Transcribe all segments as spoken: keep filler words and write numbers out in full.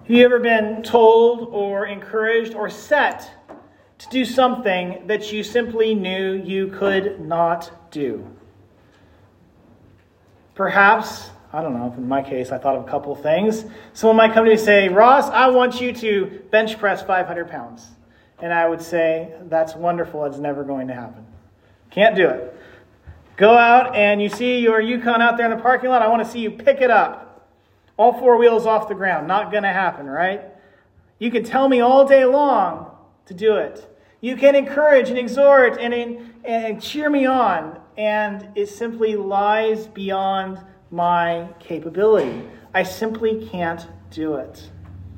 Have you ever been told or encouraged or set to do something that you simply knew you could not do? Perhaps, I don't know, in my case, I thought of a couple of things. Someone might come to me and say, Ross, I want you to bench press five hundred pounds. And I would say, that's wonderful. It's never going to happen. Can't do it. Go out and you see your Yukon out there in the parking lot. I want to see you pick it up. All four wheels off the ground. Not going to happen, right? You can tell me all day long to do it. You can encourage and exhort and, and cheer me on. And it simply lies beyond my capability. I simply can't do it.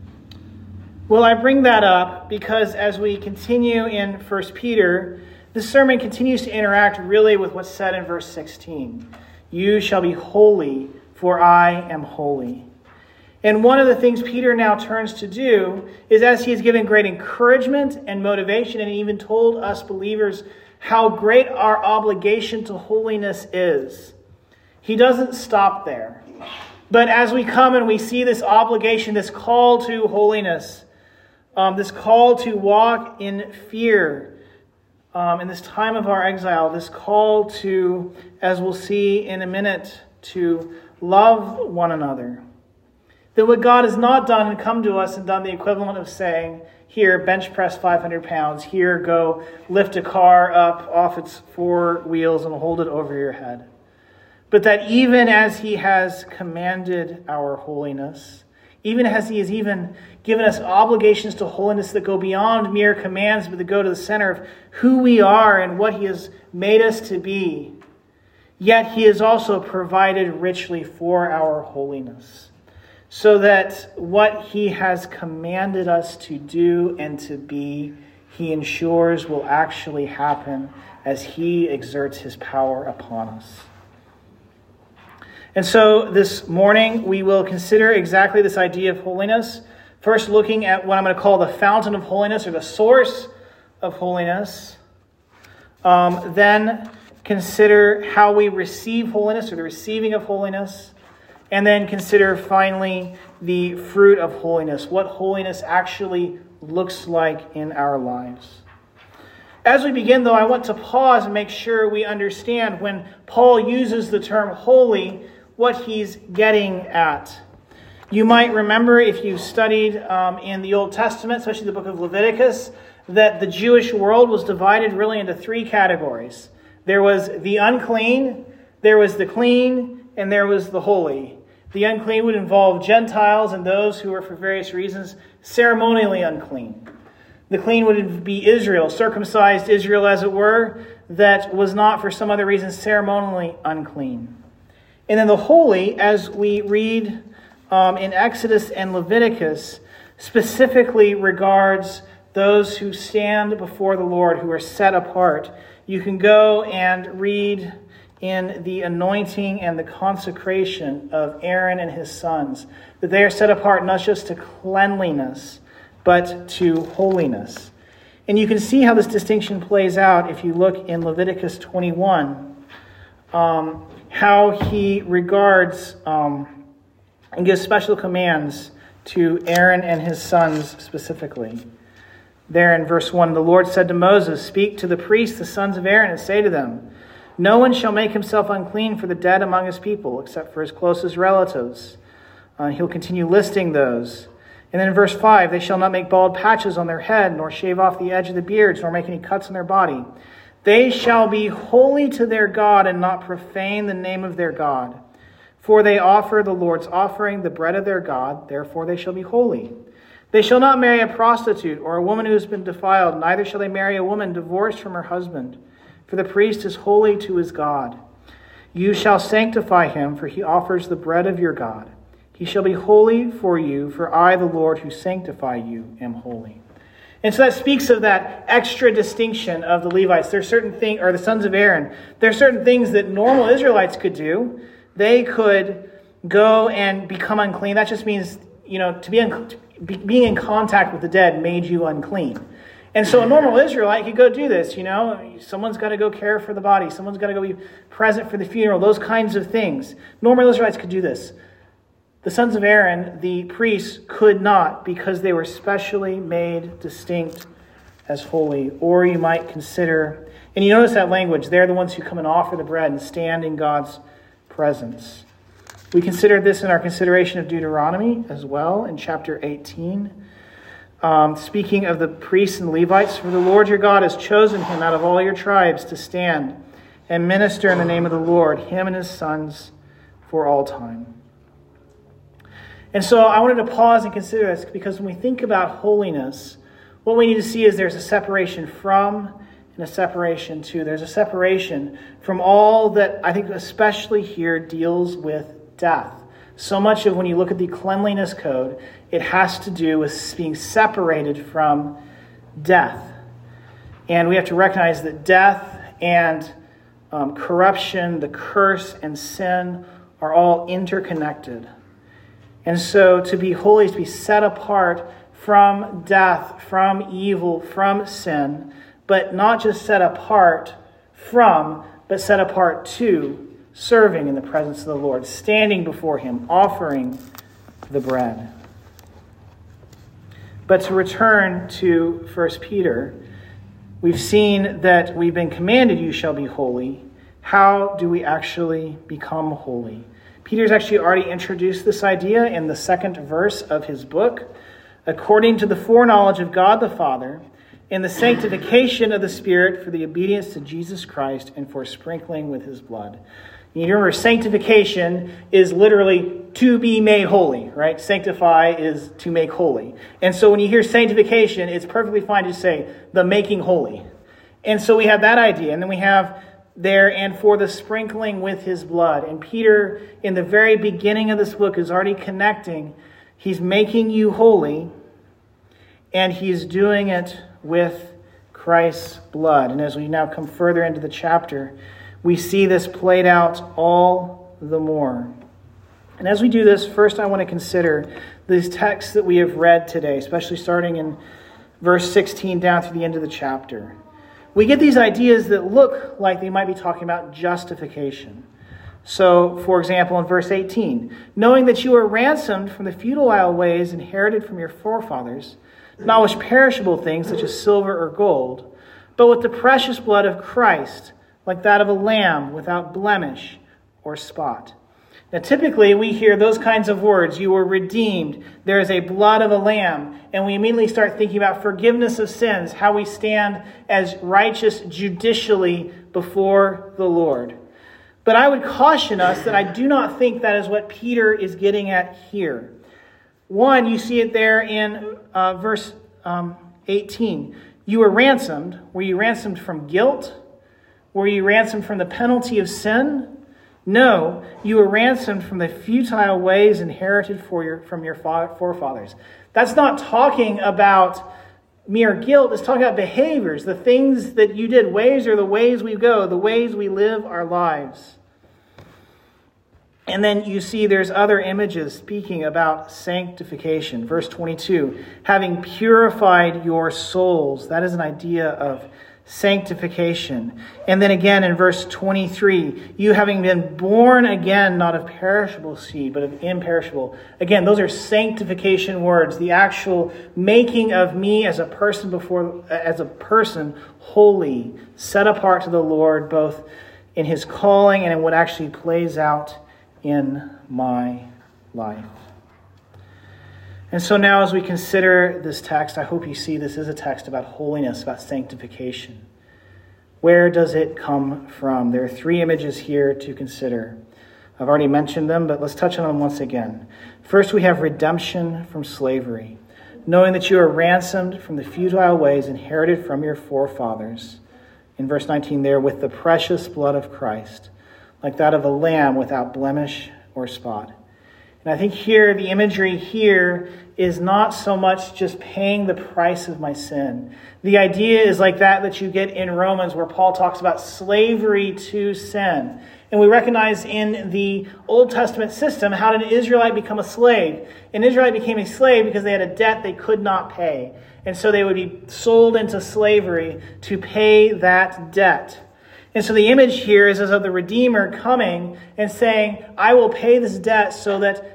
Well, I bring that up because as we continue in First Peter, the sermon continues to interact really with what's said in verse sixteen. You shall be holy, for I am holy. And one of the things Peter now turns to do is, as he has given great encouragement and motivation and even told us believers how great our obligation to holiness is, he doesn't stop there. But as we come and we see this obligation, this call to holiness, um, this call to walk in fear um, in this time of our exile, this call to, as we'll see in a minute, to love one another. That what God has not done and come to us and done the equivalent of saying, here, bench press five hundred pounds. Here, go lift a car up off its four wheels and hold it over your head. But that even as he has commanded our holiness, even as he has even given us obligations to holiness that go beyond mere commands, but that go to the center of who we are and what he has made us to be, yet he has also provided richly for our holiness. So that what he has commanded us to do and to be, he ensures will actually happen as he exerts his power upon us. And so this morning we will consider exactly this idea of holiness. First, looking at what I'm going to call the fountain of holiness, or the source of holiness. Um, then consider how we receive holiness, or the receiving of holiness. And then consider finally the fruit of holiness, what holiness actually looks like in our lives. As we begin, though, I want to pause and make sure we understand when Paul uses the term holy, what he's getting at. You might remember, if you studied um, in the Old Testament, especially the book of Leviticus, that the Jewish world was divided really into three categories. There was the unclean, there was the clean, and there was the holy. The unclean would involve Gentiles and those who were, for various reasons, ceremonially unclean. The clean would be Israel, circumcised Israel, as it were, that was not, for some other reason, ceremonially unclean. And then the holy, as we read um, in Exodus and Leviticus, specifically regards those who stand before the Lord, who are set apart. You can go and read in the anointing and the consecration of Aaron and his sons, that they are set apart not just to cleanliness, but to holiness. And you can see how this distinction plays out if you look in Leviticus twenty-one, um, how he regards um, and gives special commands to Aaron and his sons specifically. There in verse one, the Lord said to Moses, "Speak to the priests, the sons of Aaron, and say to them, no one shall make himself unclean for the dead among his people, except for his closest relatives." Uh, he'll continue listing those. And then in verse five, they shall not make bald patches on their head, nor shave off the edge of the beards, nor make any cuts on their body. They shall be holy to their God, and not profane the name of their God. For they offer the Lord's offering, the bread of their God, therefore they shall be holy. They shall not marry a prostitute, or a woman who has been defiled, neither shall they marry a woman divorced from her husband. For the priest is holy to his God. You shall sanctify him, for he offers the bread of your God. He shall be holy for you, for I, the Lord, who sanctify you, am holy. And so that speaks of that extra distinction of the Levites. There are certain things, or the sons of Aaron, there are certain things that normal Israelites could do. They could go and become unclean. That just means, you know, to be, un- to be being in contact with the dead made you unclean. And so a normal Israelite could go do this, you know. Someone's got to go care for the body. Someone's got to go be present for the funeral. Those kinds of things. Normal Israelites could do this. The The sons of Aaron, the priests, could not because they were specially made distinct as holy. Or you might consider, and you notice that language, they're the ones who come and offer the bread and stand in God's presence. We considered this in our consideration of Deuteronomy as well in chapter eighteen. Um, speaking of the priests and Levites, for the Lord your God has chosen him out of all your tribes to stand and minister in the name of the Lord, him and his sons for all time. And so I wanted to pause and consider this because when we think about holiness, what we need to see is there's a separation from and a separation to. There's a separation from all that I think especially here deals with death. So much of when you look at the cleanliness code, it has to do with being separated from death. And we have to recognize that death and um, corruption, the curse and sin are all interconnected. And so to be holy is to be set apart from death, from evil, from sin, but not just set apart from, but set apart to serving in the presence of the Lord, standing before him, offering the bread. But to return to First Peter, we've seen that we've been commanded, you shall be holy. How do we actually become holy? Peter's actually already introduced this idea in the second verse of his book. According to the foreknowledge of God the Father, in the sanctification of the Spirit for the obedience to Jesus Christ and for sprinkling with his blood. You remember, sanctification is literally to be made holy, right? Sanctify is to make holy. And so when you hear sanctification, it's perfectly fine to say the making holy. And so we have that idea. And then we have there, and for the sprinkling with his blood. And Peter, in the very beginning of this book, is already connecting. He's making you holy, and he's doing it with Christ's blood. And as we now come further into the chapter, we see this played out all the more. And as we do this, first I want to consider these texts that we have read today, especially starting in verse sixteen down through the end of the chapter. We get these ideas that look like they might be talking about justification. So, for example, in verse eighteen, knowing that you are ransomed from the futile ways inherited from your forefathers, not with perishable things such as silver or gold, but with the precious blood of Christ, like that of a lamb without blemish or spot. Now, typically, we hear those kinds of words, you were redeemed, there is a blood of a lamb, and we immediately start thinking about forgiveness of sins, how we stand as righteous judicially before the Lord. But I would caution us that I do not think that is what Peter is getting at here. One, you see it there in uh, verse um, eighteen. You were ransomed. Were you ransomed from guilt? Were you ransomed from the penalty of sin? No, you were ransomed from the futile ways inherited for your, from your forefathers. That's not talking about mere guilt. It's talking about behaviors, the things that you did. Ways are the ways we go, the ways we live our lives. And then you see there's other images speaking about sanctification. Verse twenty-two, having purified your souls. That is an idea of sanctification. And then again in verse twenty-three, you having been born again, not of perishable seed, but of imperishable. Again, those are sanctification words, the actual making of me as a person before, as a person holy, set apart to the Lord, both in his calling and in what actually plays out in my life. And so now as we consider this text, I hope you see this is a text about holiness, about sanctification. Where does it come from? There are three images here to consider. I've already mentioned them, but let's touch on them once again. First, we have redemption from slavery, knowing that you are ransomed from the futile ways inherited from your forefathers. In verse nineteen there, with the precious blood of Christ, like that of a lamb without blemish or spot. And I think here, the imagery here is not so much just paying the price of my sin. The idea is like that that you get in Romans, where Paul talks about slavery to sin. And we recognize in the Old Testament system, how did an Israelite become a slave? An Israelite became a slave because they had a debt they could not pay. And so they would be sold into slavery to pay that debt. And so the image here is as of the Redeemer coming and saying, I will pay this debt so that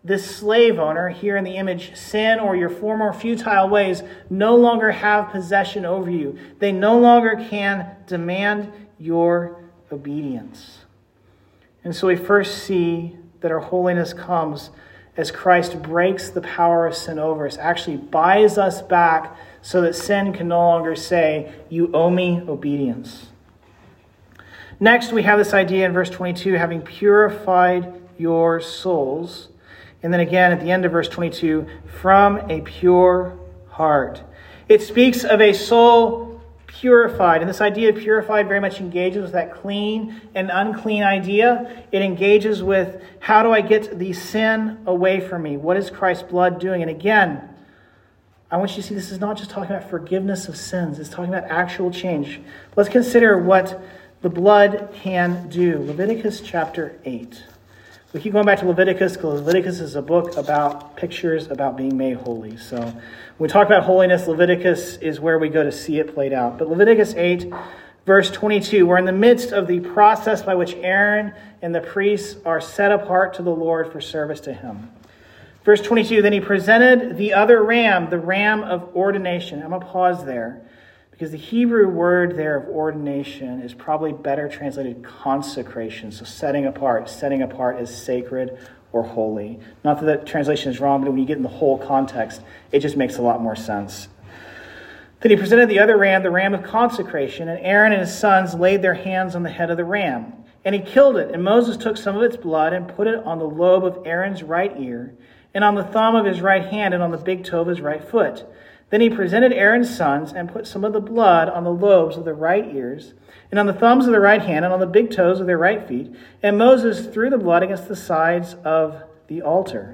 this slave owner, here in the image, sin or your former futile ways, no longer have possession over you. They no longer can demand your obedience. And so we first see that our holiness comes as Christ breaks the power of sin over us, actually buys us back so that sin can no longer say, you owe me obedience. Next, we have this idea in verse twenty-two, having purified your souls. And then again at the end of verse twenty-two, from a pure heart. It speaks of a soul purified. And this idea of purified very much engages with that clean and unclean idea. It engages with, how do I get the sin away from me? What is Christ's blood doing? And again, I want you to see this is not just talking about forgiveness of sins. It's talking about actual change. Let's consider what the blood can do. Leviticus chapter eight. We keep going back to Leviticus because Leviticus is a book about pictures about being made holy. So when we talk about holiness, Leviticus is where we go to see it played out. But Leviticus eight, verse twenty-two, we're in the midst of the process by which Aaron and the priests are set apart to the Lord for service to him. Verse twenty-two, then he presented the other ram, the ram of ordination. I'm going to pause there, because the Hebrew word there of ordination is probably better translated consecration. So setting apart. Setting apart as sacred or holy. Not that that translation is wrong, but when you get in the whole context, it just makes a lot more sense. Then he presented the other ram, the ram of consecration, and Aaron and his sons laid their hands on the head of the ram. And he killed it, and Moses took some of its blood and put it on the lobe of Aaron's right ear, and on the thumb of his right hand, and on the big toe of his right foot. Then he presented Aaron's sons and put some of the blood on the lobes of the right ears, and on the thumbs of the right hand, and on the big toes of their right feet. And Moses threw the blood against the sides of the altar.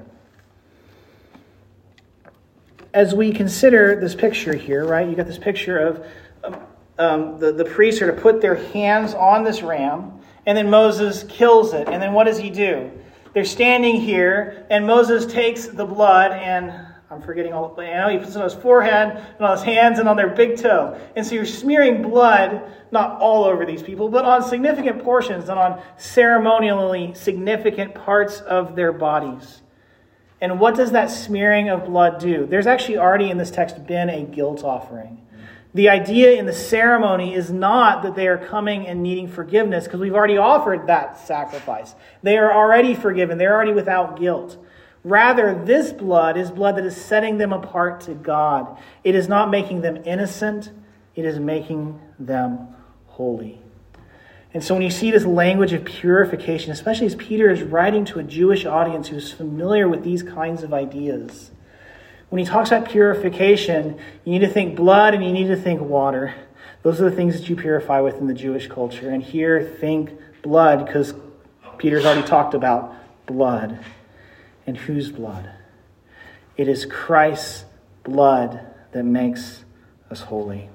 As we consider this picture here, right, you got this picture of um, um, the, the priests are to put their hands on this ram, and then Moses kills it. And then what does he do? They're standing here, and Moses takes the blood and... I'm forgetting all the, I know he puts it on his forehead and on his hands and on their big toe. And so you're smearing blood, not all over these people, but on significant portions and on ceremonially significant parts of their bodies. And what does that smearing of blood do? There's actually already in this text been a guilt offering. The idea in the ceremony is not that they are coming and needing forgiveness, because we've already offered that sacrifice. They are already forgiven. They're already without guilt. Rather, this blood is blood that is setting them apart to God. It is not making them innocent. It is making them holy. And so when you see this language of purification, especially as Peter is writing to a Jewish audience who's familiar with these kinds of ideas, when he talks about purification, you need to think blood and you need to think water. Those are the things that you purify with in the Jewish culture. And here, think blood, because Peter's already talked about blood. And whose blood? It is Christ's blood that makes us holy.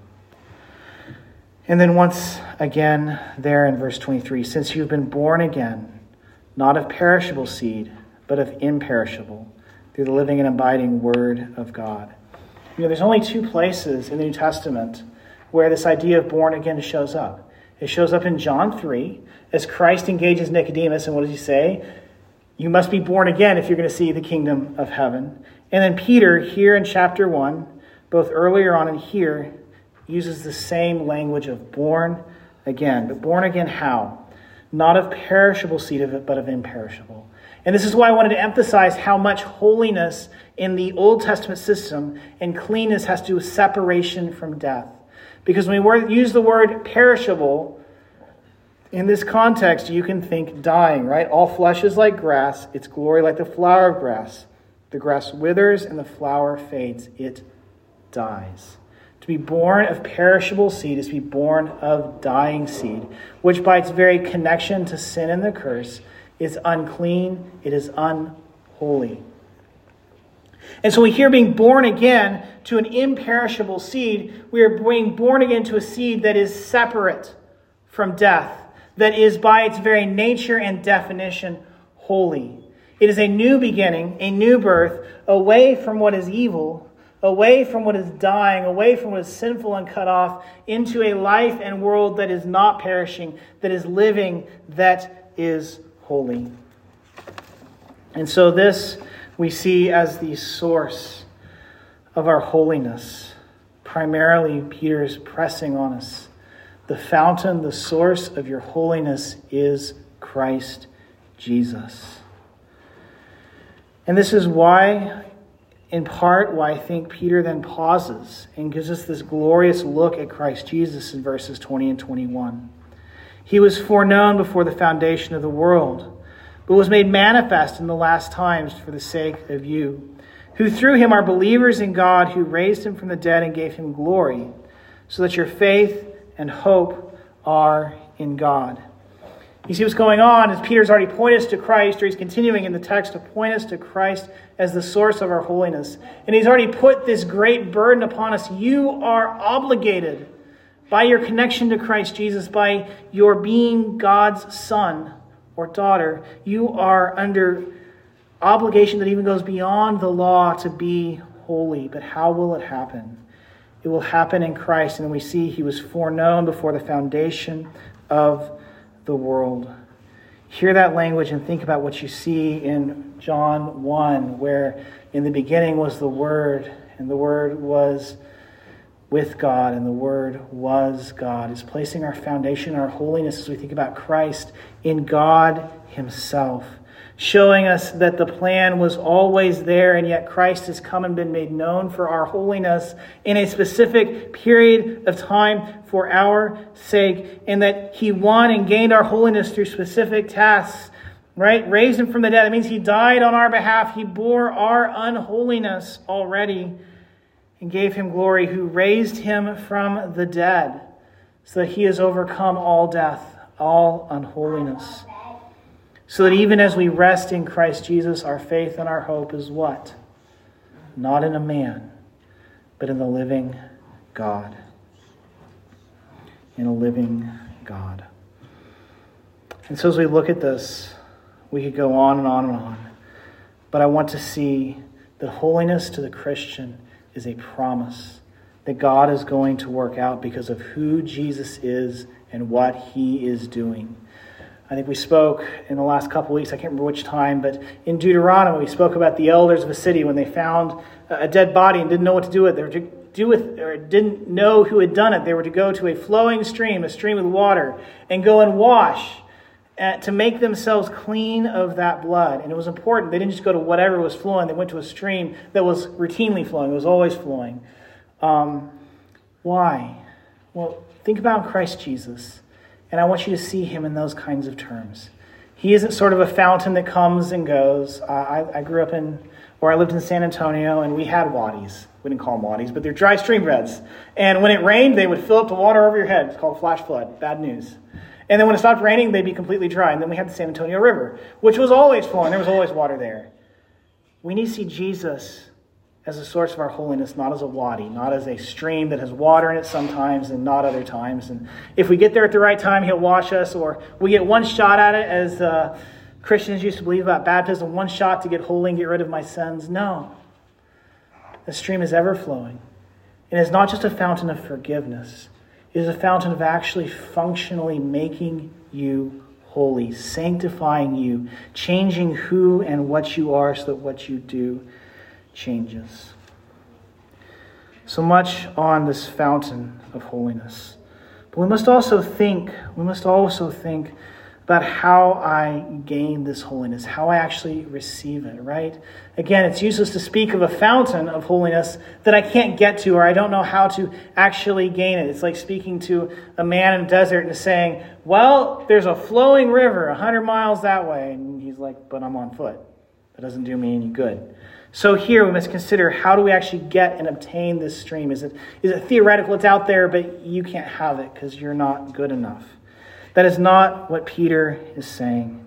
And then once again, there in verse twenty-three, since you've been born again, not of perishable seed, but of imperishable, through the living and abiding word of God. You know, there's only two places in the New Testament where this idea of born again shows up. It shows up in John three, as Christ engages Nicodemus, and what does he say? You must be born again if you're going to see the kingdom of heaven. And then Peter, here in chapter one, both earlier on and here, uses the same language of born again. But born again how? Not of perishable seed of it, but of imperishable. And this is why I wanted to emphasize how much holiness in the Old Testament system and cleanness has to do with separation from death. Because when we use the word perishable, in this context, you can think dying, right? All flesh is like grass, its glory like the flower of grass. The grass withers and the flower fades. It dies. To be born of perishable seed is to be born of dying seed, which by its very connection to sin and the curse is unclean, it is unholy. And so we hear being born again to an imperishable seed. We are being born again to a seed that is separate from death, that is by its very nature and definition holy. It is a new beginning, a new birth, away from what is evil, away from what is dying, away from what is sinful and cut off, into a life and world that is not perishing, that is living, that is holy. And so this we see as the source of our holiness. Primarily, Peter is pressing on us. The fountain, the source of your holiness is Christ Jesus. And this is why, in part, why I think Peter then pauses and gives us this glorious look at Christ Jesus in verses twenty and twenty-one. He was foreknown before the foundation of the world, but was made manifest in the last times for the sake of you, who through him are believers in God, who raised him from the dead and gave him glory, so that your faith and hope are in God. You see what's going on is Peter's already pointed us to Christ, or he's continuing in the text to point us to Christ as the source of our holiness. And he's already put this great burden upon us. You are obligated by your connection to Christ Jesus, by your being God's son or daughter. You are under obligation that even goes beyond the law to be holy. But how will it happen? It will happen in Christ. And we see he was foreknown before the foundation of the world. Hear that language and think about what you see in John one, where in the beginning was the Word, and the Word was with God, and the Word was God. It's placing our foundation, our holiness, as we think about Christ, in God himself, showing us that the plan was always there, and yet Christ has come and been made known for our holiness in a specific period of time for our sake, and that he won and gained our holiness through specific tasks, right? Raised him from the dead. That means he died on our behalf. He bore our unholiness already and gave him glory, who raised him from the dead so that he has overcome all death, all unholiness. So that even as we rest in Christ Jesus, our faith and our hope is what? Not in a man, but in the living God. In a living God. And so as we look at this, we could go on and on and on. But I want to see that holiness to the Christian is a promise that God is going to work out because of who Jesus is and what he is doing. I think we spoke in the last couple of weeks, I can't remember which time, but in Deuteronomy we spoke about the elders of a city when they found a dead body and didn't know what to do with it. They were to do with, or didn't know who had done it. They were to go to a flowing stream, a stream with water, and go and wash uh, to make themselves clean of that blood. And it was important. They didn't just go to whatever was flowing. They went to a stream that was routinely flowing. It was always flowing. Um, why? Well, think about Christ Jesus. And I want you to see him in those kinds of terms. He isn't sort of a fountain that comes and goes. Uh, I, I grew up in, or I lived in San Antonio, and we had wadis. We didn't call them wadis, but they're dry stream beds. And when it rained, they would fill up the water over your head. It's called flash flood. Bad news. And then when it stopped raining, they'd be completely dry. And then we had the San Antonio River, which was always flowing. There was always water there. We need to see Jesus as a source of our holiness, not as a wadi, not as a stream that has water in it sometimes and not other times. And if we get there at the right time, he'll wash us, or we get one shot at it, as uh, Christians used to believe about baptism, one shot to get holy and get rid of my sins. No. The stream is ever flowing. And it's not just a fountain of forgiveness. It is a fountain of actually functionally making you holy, sanctifying you, changing who and what you are so that what you do changes. So much on this fountain of holiness. But we must also think, we must also think about how I gain this holiness, how I actually receive it, right? Again, it's useless to speak of a fountain of holiness that I can't get to, or I don't know how to actually gain it. It's like speaking to a man in a desert and saying, well, there's a flowing river a hundred miles that way. And he's like, but I'm on foot. That doesn't do me any good. So here we must consider, how do we actually get and obtain this stream? Is it is it theoretical? It's out there, but you can't have it because you're not good enough. That is not what Peter is saying.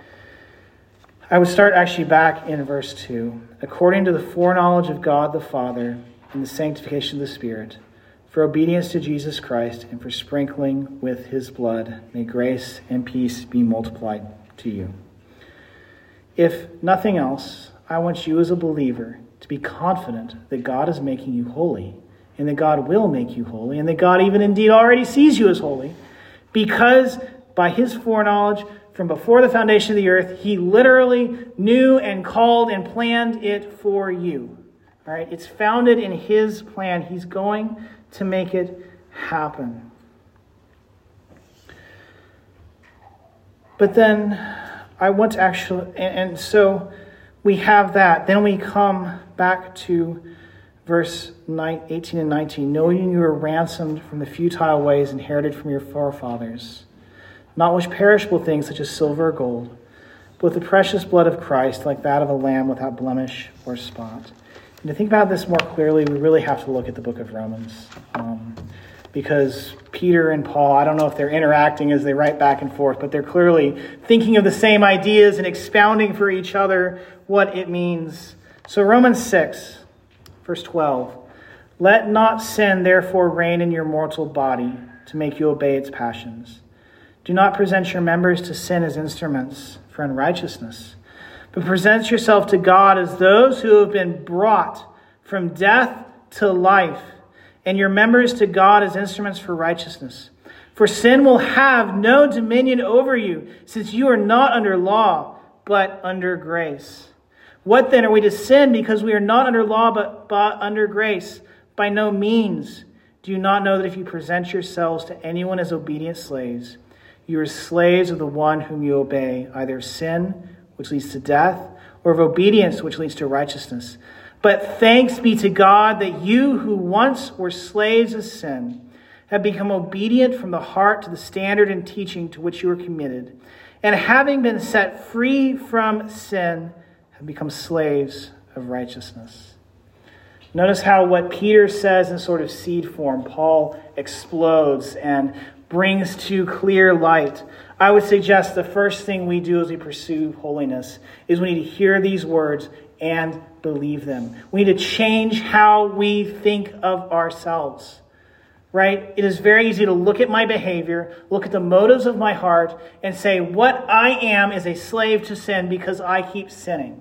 I would start actually back in verse two. According to the foreknowledge of God the Father and the sanctification of the Spirit, for obedience to Jesus Christ and for sprinkling with his blood, may grace and peace be multiplied to you. If nothing else, I want you as a believer to be confident that God is making you holy, and that God will make you holy, and that God even indeed already sees you as holy, because by his foreknowledge, from before the foundation of the earth. He literally knew and called and planned it for you. All right, it's founded in his plan. He's going to make it happen. But then I want to actually, and, and so we have that. Then we come back to verse eighteen and nineteen. Knowing you are ransomed from the futile ways inherited from your forefathers, not with perishable things such as silver or gold, but with the precious blood of Christ, like that of a lamb without blemish or spot. And to think about this more clearly, we really have to look at the book of Romans. Um, because Peter and Paul, I don't know if they're interacting as they write back and forth, but they're clearly thinking of the same ideas and expounding for each other what it means. So Romans six, verse twelve. Let not sin therefore reign in your mortal body to make you obey its passions. Do not present your members to sin as instruments for unrighteousness, but present yourself to God as those who have been brought from death to life, and your members to God as instruments for righteousness. For sin will have no dominion over you, since you are not under law, but under grace. What then, are we to sin because we are not under law, but, but under grace? By no means. Do you not know that if you present yourselves to anyone as obedient slaves, you are slaves of the one whom you obey, either of sin, which leads to death, or of obedience, which leads to righteousness. But thanks be to God that you who once were slaves of sin have become obedient from the heart to the standard and teaching to which you were committed. And having been set free from sin, have become slaves of righteousness. Notice how what Peter says in sort of seed form, Paul explodes and brings to clear light. I would suggest the first thing we do as we pursue holiness is we need to hear these words and believe them. We need to change how we think of ourselves, right? It is very easy to look at my behavior, look at the motives of my heart, and say, what I am is a slave to sin because I keep sinning.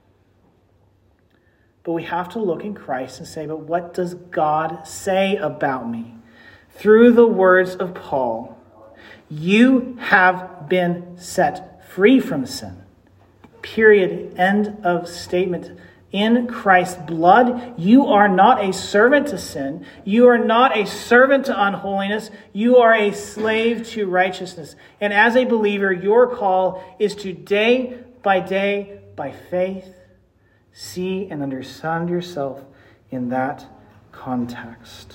But we have to look in Christ and say, but what does God say about me? Through the words of Paul, you have been set free from sin. Period. End of statement. In Christ's blood, you are not a servant to sin. You are not a servant to unholiness. You are a slave to righteousness. And as a believer, your call is to day by day, by faith, see and understand yourself in that context.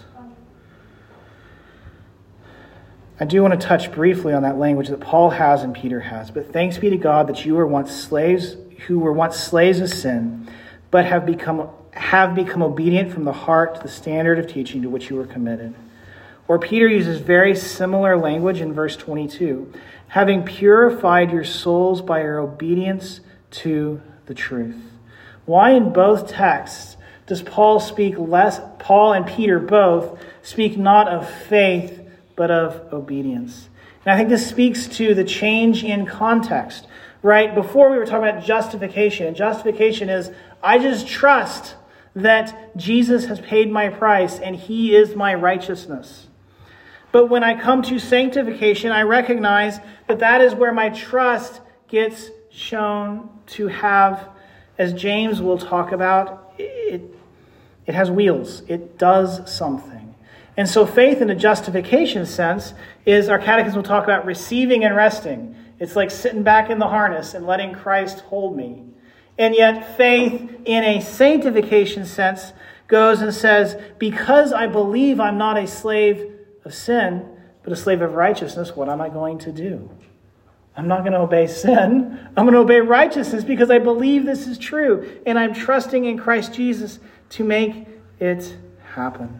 I do want to touch briefly on that language that Paul has and Peter has. But thanks be to God that you were once slaves, who were once slaves of sin, but have become have become obedient from the heart to the standard of teaching to which you were committed. Or Peter uses very similar language in verse twenty-two, having purified your souls by your obedience to the truth. Why in both texts does Paul speak less, Paul and Peter both speak not of faith, but of obedience? And I think this speaks to the change in context, right? Before we were talking about justification, and justification is, I just trust that Jesus has paid my price and he is my righteousness. But when I come to sanctification, I recognize that that is where my trust gets shown to have, as James will talk about, it, it has wheels. It does something. And so faith in a justification sense is, our catechism will talk about receiving and resting. It's like sitting back in the harness and letting Christ hold me. And yet faith in a sanctification sense goes and says, because I believe I'm not a slave of sin, but a slave of righteousness, what am I going to do? I'm not going to obey sin. I'm going to obey righteousness because I believe this is true. And I'm trusting in Christ Jesus to make it happen.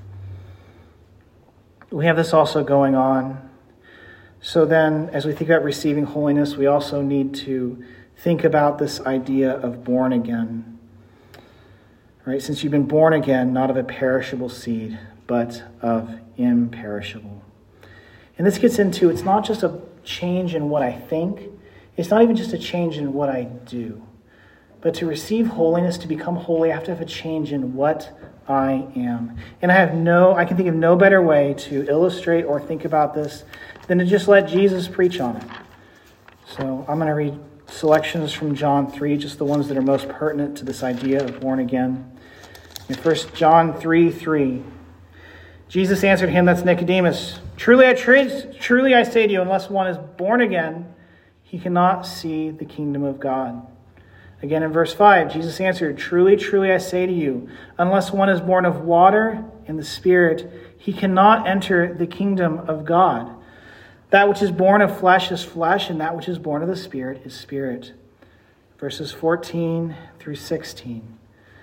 We have this also going on. So then, as we think about receiving holiness, we also need to think about this idea of born again. Right? Since you've been born again, not of a perishable seed, but of imperishable. And this gets into, it's not just a change in what I think. It's not even just a change in what I do. But to receive holiness, to become holy, I have to have a change in what I am. And I have no, I can think of no better way to illustrate or think about this than to just let Jesus preach on it. So I'm going to read selections from John three, just the ones that are most pertinent to this idea of born again. In First John three three, Jesus answered him, that's Nicodemus, Truly I, truly I say to you, unless one is born again, he cannot see the kingdom of God. Again in verse five, Jesus answered, Truly, truly I say to you, unless one is born of water and the Spirit, he cannot enter the kingdom of God. That which is born of flesh is flesh, and that which is born of the Spirit is spirit. Verses fourteen through sixteen.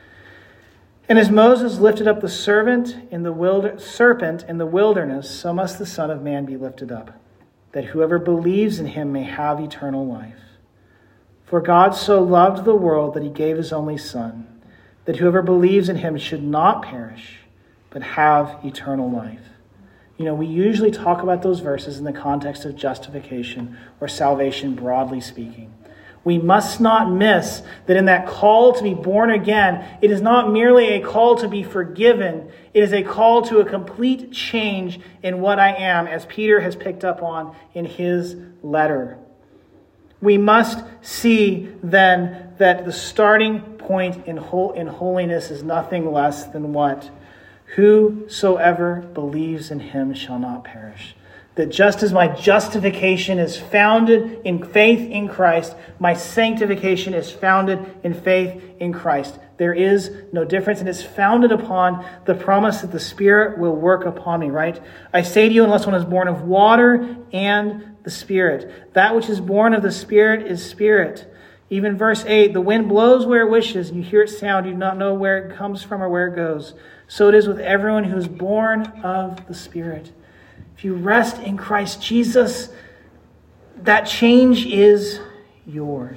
And as Moses lifted up the servant in the wilder, serpent in the wilderness, so must the Son of Man be lifted up, that whoever believes in him may have eternal life. For God so loved the world that he gave his only Son, that whoever believes in him should not perish, but have eternal life. You know, we usually talk about those verses in the context of justification or salvation, broadly speaking. We must not miss that in that call to be born again, it is not merely a call to be forgiven. It is a call to a complete change in what I am, as Peter has picked up on in his letter. We must see then that the starting point in hol- in holiness is nothing less than what? Whosoever believes in him shall not perish. That just as my justification is founded in faith in Christ, my sanctification is founded in faith in Christ. There is no difference, and it's founded upon the promise that the Spirit will work upon me, right? I say to you, unless one is born of water and the Spirit. That which is born of the Spirit is spirit. Even verse eight, the wind blows where it wishes, and you hear its sound, you do not know where it comes from or where it goes. So it is with everyone who is born of the Spirit. If you rest in Christ Jesus, that change is yours.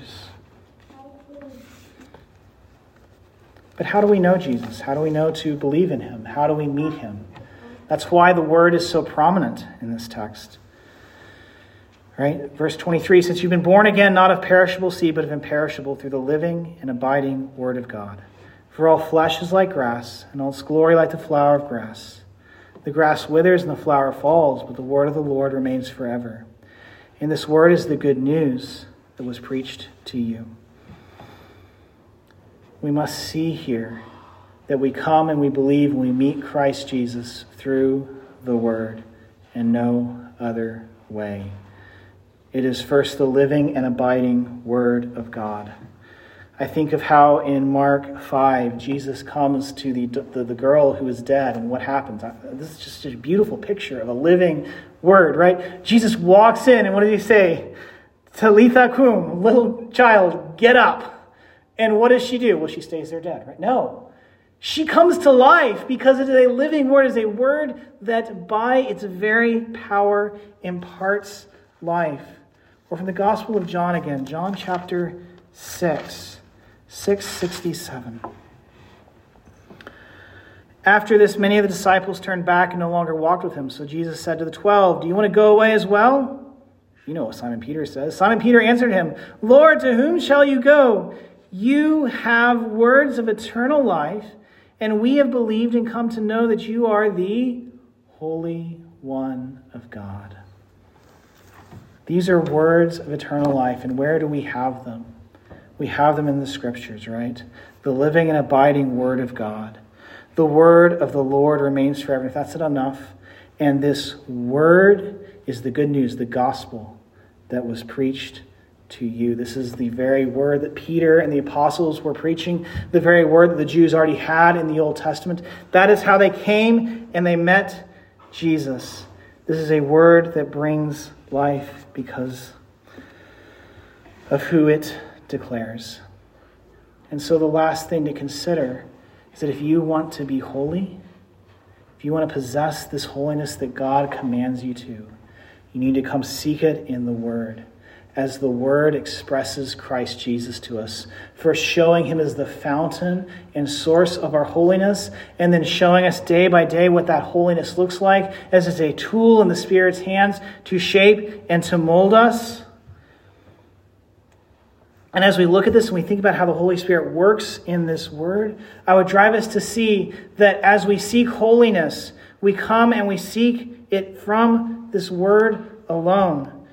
But how do we know Jesus? How do we know to believe in him? How do we meet him? That's why the word is so prominent in this text. Right? Verse twenty-three, since you've been born again, not of perishable seed, but of imperishable, through the living and abiding word of God. For all flesh is like grass, and all its glory like the flower of grass. The grass withers and the flower falls, but the word of the Lord remains forever. And this word is the good news that was preached to you. We must see here that we come and we believe and we meet Christ Jesus through the word and no other way. It is first the living and abiding word of God. I think of how in Mark five, Jesus comes to the, the, the girl who is dead, and what happens. This is just a beautiful picture of a living word, right? Jesus walks in, and what does he say? Talitha cum, little child, get up. And what does she do? Well, she stays there dead, right? No. She comes to life because it is a living word. It is a word that by its very power imparts life. Or from the Gospel of John again, John chapter six. six sixty-seven. After this, many of the disciples turned back and no longer walked with him. So Jesus said to the twelve, do you want to go away as well? You know what Simon Peter says. Simon Peter answered him, Lord, to whom shall you go? You have words of eternal life, and we have believed and come to know that you are the Holy One of God. These are words of eternal life, and where do we have them? We have them in the Scriptures, right? The living and abiding Word of God. The Word of the Lord remains forever. If that's not enough, and this Word is the good news, the gospel that was preached to you. This is the very word that Peter and the apostles were preaching, the very word that the Jews already had in the Old Testament. That is how they came and they met Jesus. This is a word that brings life because of who it declares. And so the last thing to consider is that if you want to be holy, if you want to possess this holiness that God commands you to, you need to come seek it in the Word, as the Word expresses Christ Jesus to us, first showing him as the fountain and source of our holiness, and then showing us day by day what that holiness looks like, as it's a tool in the Spirit's hands to shape and to mold us. And as we look at this and we think about how the Holy Spirit works in this Word, I would drive us to see that as we seek holiness, we come and we seek it from this Word alone.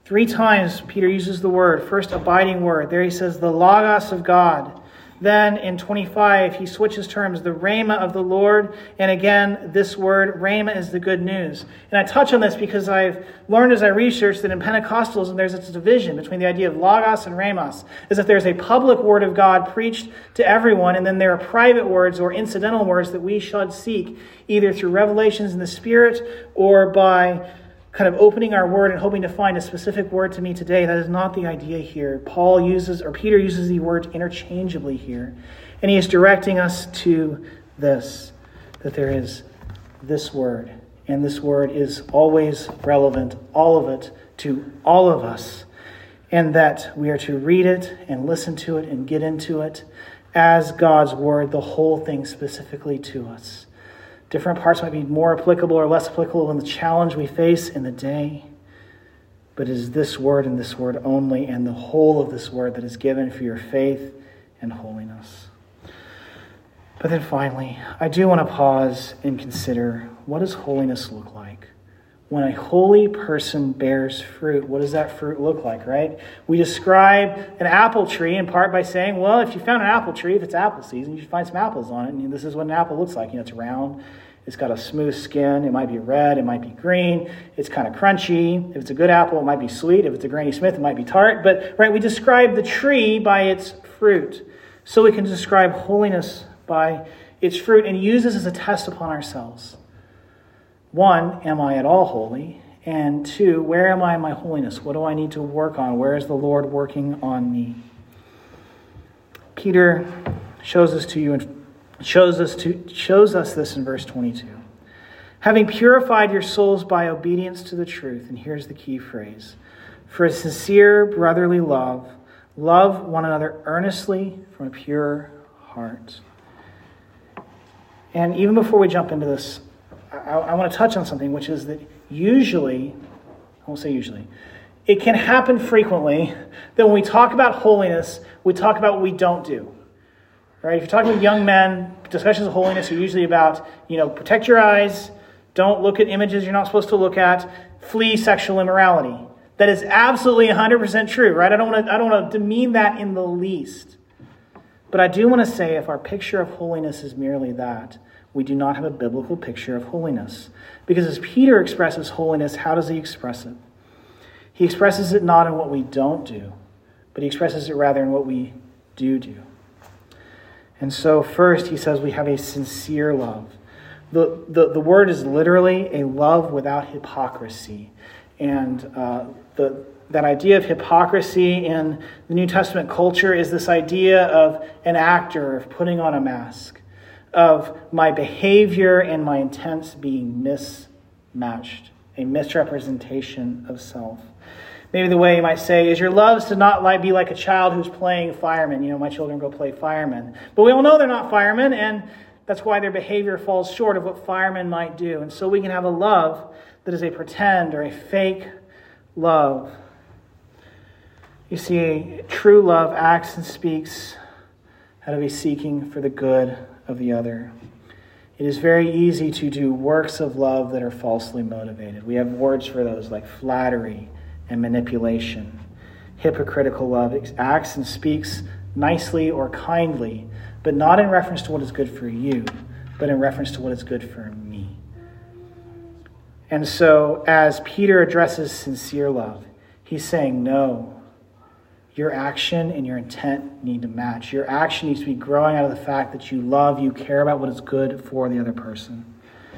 Three times Peter uses the word, first abiding word. There he says the Logos of God. Then in twenty-five, he switches terms, the Rhema of the Lord. And again, this word, Rhema, is the good news. And I touch on this because I've learned as I researched that in Pentecostalism, there's this division between the idea of Logos and Rhemos, as if there's a public word of God preached to everyone, and then there are private words or incidental words that we should seek, either through revelations in the Spirit or by kind of opening our word and hoping to find a specific word to me today. That is not the idea here. Paul uses, or Peter uses the words interchangeably here. And he is directing us to this, that there is this word. And this word is always relevant, all of it, to all of us. And that we are to read it and listen to it and get into it as God's word, the whole thing specifically to us. Different parts might be more applicable or less applicable in the challenge we face in the day. But it is this word and this word only, and the whole of this word that is given for your faith and holiness. But then finally, I do want to pause and consider, what does holiness look like? When a holy person bears fruit, what does that fruit look like, right? We describe an apple tree in part by saying, well, if you found an apple tree, if it's apple season, you should find some apples on it. And this is what an apple looks like. You know, it's round. It's got a smooth skin. It might be red. It might be green. It's kind of crunchy. If it's a good apple, it might be sweet. If it's a Granny Smith, it might be tart. But, right, we describe the tree by its fruit. So we can describe holiness by its fruit and use this as a test upon ourselves. One, am I at all holy? And two, where am I in my holiness? What do I need to work on? Where is the Lord working on me? Peter shows this to you and shows us to shows us this in verse twenty-two. Having purified your souls by obedience to the truth, and here's the key phrase, for a sincere brotherly love, love one another earnestly from a pure heart. And even before we jump into this, I, I want to touch on something, which is that usually, I won't say usually, it can happen frequently that when we talk about holiness, we talk about what we don't do. Right? If you're talking with young men, discussions of holiness are usually about, you know, protect your eyes, don't look at images you're not supposed to look at, flee sexual immorality. That is absolutely one hundred percent true, right? I don't want to I don't want to demean that in the least. But I do want to say if our picture of holiness is merely that, we do not have a biblical picture of holiness. Because as Peter expresses holiness, how does he express it? He expresses it not in what we don't do, but he expresses it rather in what we do do. And so first he says we have a sincere love. The, the, the word is literally a love without hypocrisy. And uh, the that idea of hypocrisy in the New Testament culture is this idea of an actor, of putting on a mask, of my behavior and my intents being mismatched, a misrepresentation of self. Maybe the way you might say is your loves to not like be like a child who's playing fireman. You know, my children go play firemen. But we all know they're not firemen, and that's why their behavior falls short of what firemen might do. And so we can have a love that is a pretend or a fake love. You see, true love acts and speaks out of a seeking for the good of the other. It is very easy to do works of love that are falsely motivated. We have words for those like flattery and manipulation. Hypocritical love acts and speaks nicely or kindly, but not in reference to what is good for you, but in reference to what is good for me. And so as Peter addresses sincere love, he's saying, no, your action and your intent need to match. Your action needs to be growing out of the fact that you love, you care about what is good for the other person.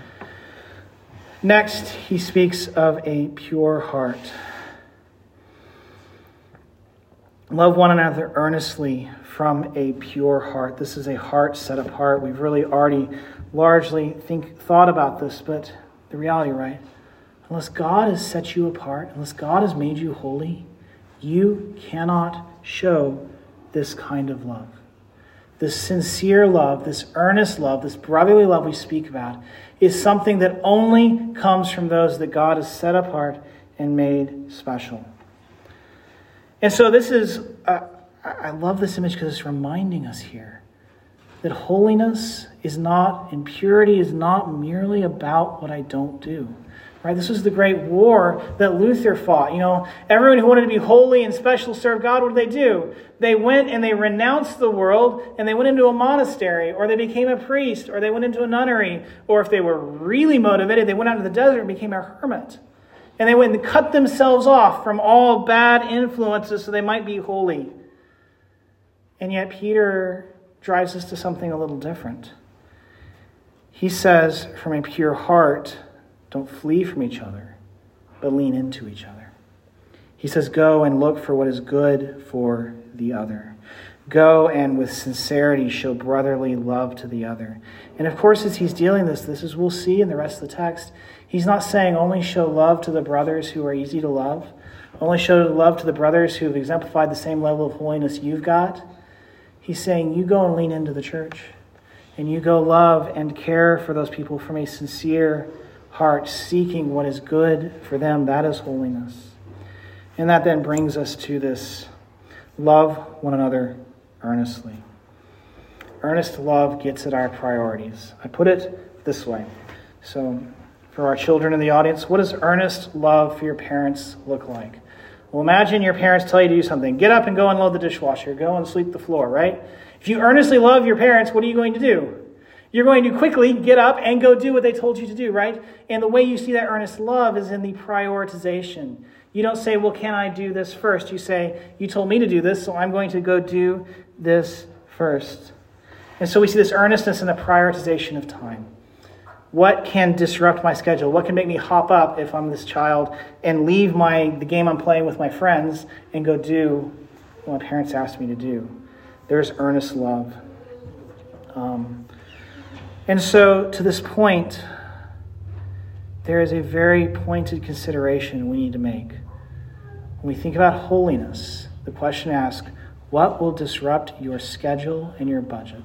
Next, he speaks of a pure heart. Love one another earnestly from a pure heart. This is a heart set apart. We've really already largely think thought about this, but the reality, right? Unless God has set you apart, unless God has made you holy, you cannot show this kind of love. This sincere love, this earnest love, this brotherly love we speak about is something that only comes from those that God has set apart and made special. And so this is, uh, I love this image because it's reminding us here that holiness is not, and purity is not merely about what I don't do, Right? This was the great war that Luther fought. You know, everyone who wanted to be holy and special serve God, what did they do? They went and they renounced the world and they went into a monastery, or they became a priest, or they went into a nunnery, or if they were really motivated, they went out to the desert and became a hermit. And they went and cut themselves off from all bad influences so they might be holy. And yet Peter drives us to something a little different. He says, from a pure heart, don't flee from each other, but lean into each other. He says, go and look for what is good for the other. Go and with sincerity show brotherly love to the other. And of course, as he's dealing this, this is we'll see in the rest of the text, he's not saying only show love to the brothers who are easy to love, only show love to the brothers who have exemplified the same level of holiness you've got. He's saying you go and lean into the church, and you go love and care for those people from a sincere heart, seeking what is good for them. That is holiness. And that then brings us to this: love one another earnestly. Earnest love gets at our priorities. I put it this way. So for our children in the audience, what does earnest love for your parents look like? Well, imagine your parents tell you to do something. Get up and go and load the dishwasher. Go and sweep the floor, right? If you earnestly love your parents, what are you going to do? You're going to quickly get up and go do what they told you to do, right? And the way you see that earnest love is in the prioritization. You don't say, well, can I do this first? You say, you told me to do this, so I'm going to go do this first. And so we see this earnestness in the prioritization of time. What can disrupt my schedule? What can make me hop up if I'm this child and leave my the game I'm playing with my friends and go do what my parents asked me to do? There's earnest love. Um, and so to this point, there is a very pointed consideration we need to make. When we think about holiness, the question asks, what will disrupt your schedule and your budget?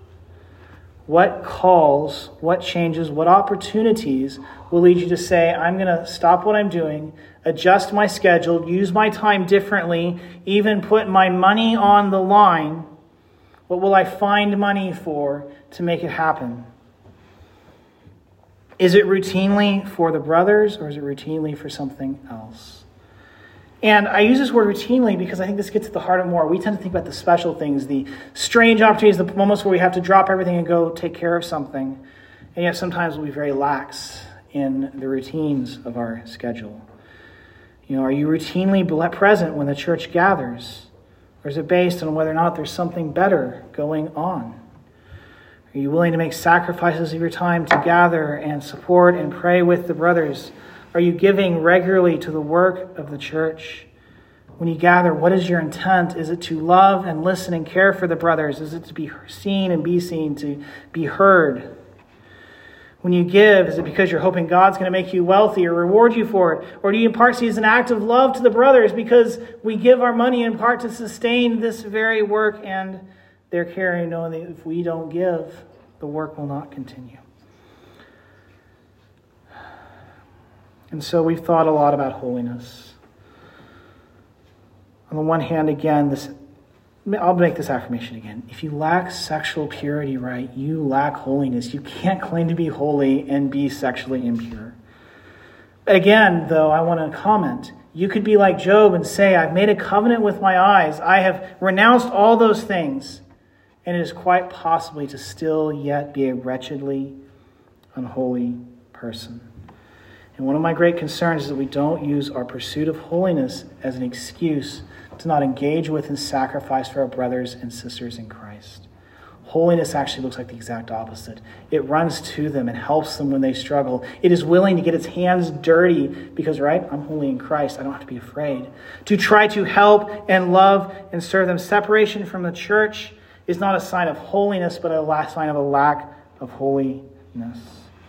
What calls, what changes, what opportunities will lead you to say, I'm going to stop what I'm doing, adjust my schedule, use my time differently, even put my money on the line? What will I find money for to make it happen? Is it routinely for the brothers, or is it routinely for something else? And I use this word routinely because I think this gets at the heart of more. We tend to think about the special things, the strange opportunities, the moments where we have to drop everything and go take care of something. And yet sometimes we'll be very lax in the routines of our schedule. You know, are you routinely present when the church gathers? Or is it based on whether or not there's something better going on? Are you willing to make sacrifices of your time to gather and support and pray with the brothers? Are you giving regularly to the work of the church? When you gather, what is your intent? Is it to love and listen and care for the brothers? Is it to be seen and be seen, to be heard? When you give, is it because you're hoping God's going to make you wealthy or reward you for it? Or do you in part see it as an act of love to the brothers because we give our money in part to sustain this very work and their caring, knowing that if we don't give, the work will not continue? And so we've thought a lot about holiness. On the one hand, again, this I'll make this affirmation again. If you lack sexual purity, right, you lack holiness. You can't claim to be holy and be sexually impure. Again, though, I want to comment. You could be like Job and say, I've made a covenant with my eyes. I have renounced all those things. And it is quite possibly to still yet be a wretchedly unholy person. And one of my great concerns is that we don't use our pursuit of holiness as an excuse to not engage with and sacrifice for our brothers and sisters in Christ. Holiness actually looks like the exact opposite. It runs to them and helps them when they struggle. It is willing to get its hands dirty because, right, I'm holy in Christ. I don't have to be afraid. To try to help and love and serve them. Separation from the church is not a sign of holiness, but a sign of a lack of holiness.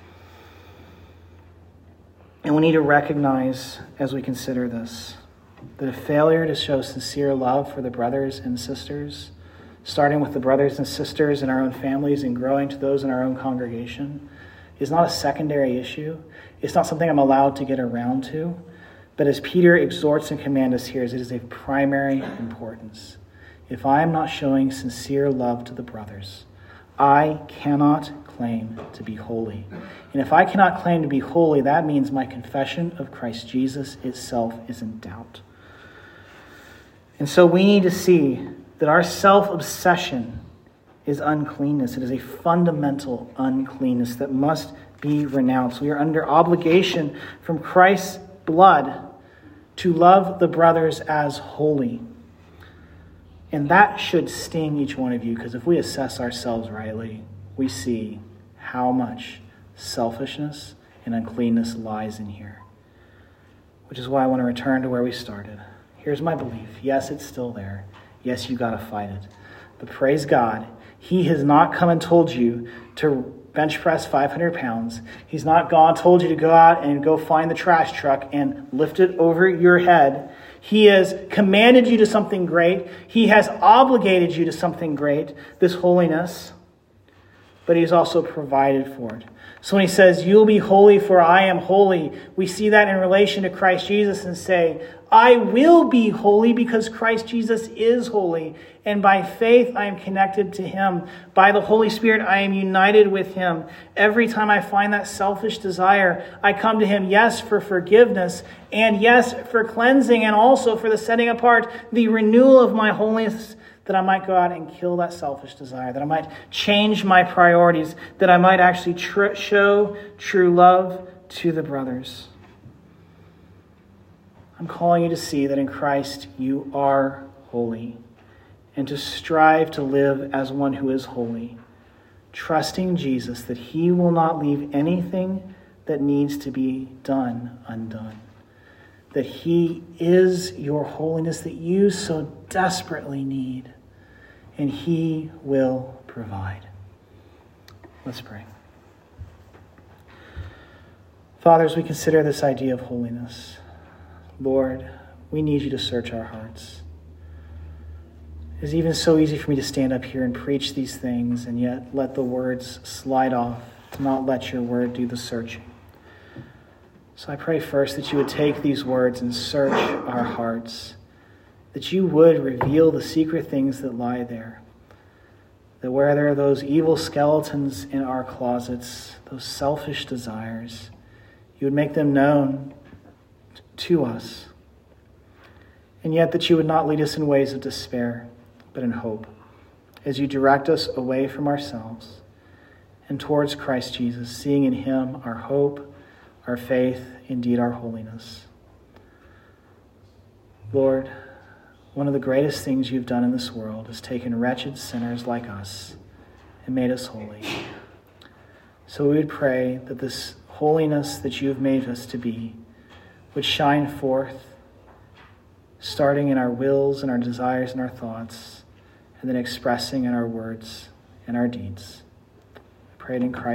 And we need to recognize, as we consider this, that a failure to show sincere love for the brothers and sisters, starting with the brothers and sisters in our own families and growing to those in our own congregation, is not a secondary issue. It's not something I'm allowed to get around to. But as Peter exhorts and commands us here, it is of primary importance. If I am not showing sincere love to the brothers, I cannot claim to be holy. And if I cannot claim to be holy, that means my confession of Christ Jesus itself is in doubt. And so we need to see that our self-obsession is uncleanness. It is a fundamental uncleanness that must be renounced. We are under obligation from Christ's blood to love the brothers as holy. And that should sting each one of you, because if we assess ourselves rightly, we see how much selfishness and uncleanness lies in here. Which is why I want to return to where we started. Here's my belief. Yes, it's still there. Yes, you got to fight it. But praise God, he has not come and told you to bench press five hundred pounds. He's not gone told you to go out and go find the trash truck and lift it over your head. He has commanded you to something great. He has obligated you to something great, this holiness. But he's also provided for it. So when he says, you'll be holy for I am holy, we see that in relation to Christ Jesus and say, I will be holy because Christ Jesus is holy. And by faith, I am connected to him. By the Holy Spirit, I am united with him. Every time I find that selfish desire, I come to him, yes, for forgiveness, and yes, for cleansing, and also for the setting apart, the renewal of my holiness, that I might go out and kill that selfish desire, that I might change my priorities, that I might actually tr- show true love to the brothers. I'm calling you to see that in Christ you are holy, and to strive to live as one who is holy, trusting Jesus that he will not leave anything that needs to be done undone, that he is your holiness that you so desperately need, and he will provide. Let's pray. Father, as we consider this idea of holiness, Lord, we need you to search our hearts. It is even so easy for me to stand up here and preach these things and yet let the words slide off, to not let your word do the searching. So I pray first that you would take these words and search our hearts, that you would reveal the secret things that lie there, that where there are those evil skeletons in our closets, those selfish desires, you would make them known to us, and yet that you would not lead us in ways of despair, but in hope, as you direct us away from ourselves and towards Christ Jesus, seeing in him our hope, our faith, indeed our holiness. Lord, one of the greatest things you've done in this world is taken wretched sinners like us and made us holy. So we would pray that this holiness that you have made us to be would shine forth, starting in our wills and our desires and our thoughts, and then expressing in our words and our deeds. I pray it in Christ.